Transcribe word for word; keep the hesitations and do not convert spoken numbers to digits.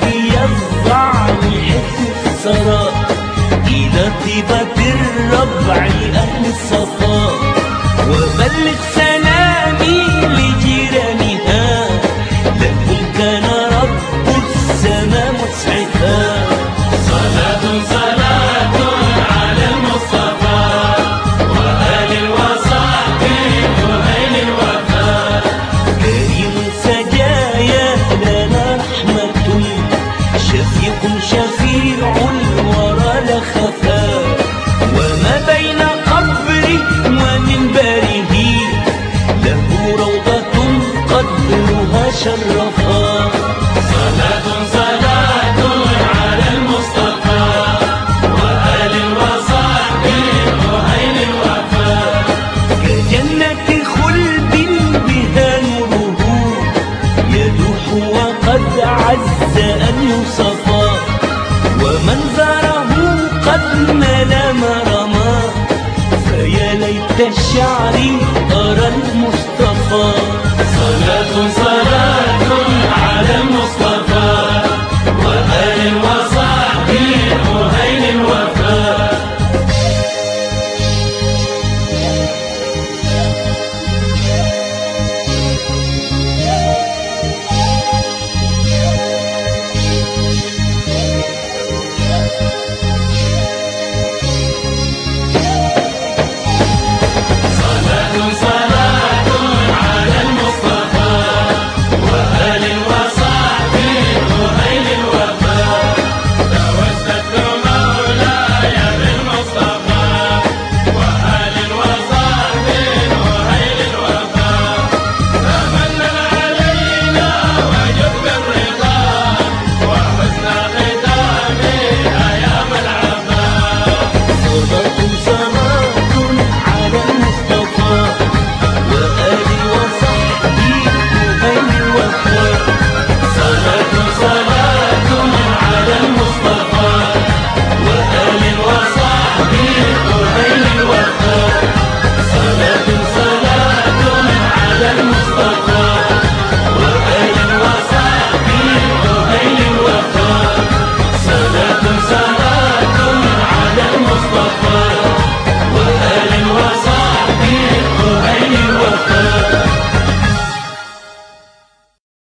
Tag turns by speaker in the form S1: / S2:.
S1: بيفزعني حكمة ثراء إلى طيبة الربع أهل الصفاء، وبلغ سلامي لجيرانها لهم كان رب السماء مسعفا.
S2: صلاة صلاة على المصطفى وآل وصحبه وأهل الوفاء.
S1: كريم سجايا لنا رحمة شفيق شفيع الورى لا خفا، وما بين قبري ومنبره له روضة قدرها شرفا.
S2: صلاة صلاة على المصطفى وآل وصحبه وأهل الوفاء.
S1: كجنة خلد بها نوره يلوح وقد عز أن يوصفا، ومن زاره قد ملا مرما، فيا ليت الشعر أرى المصطفى.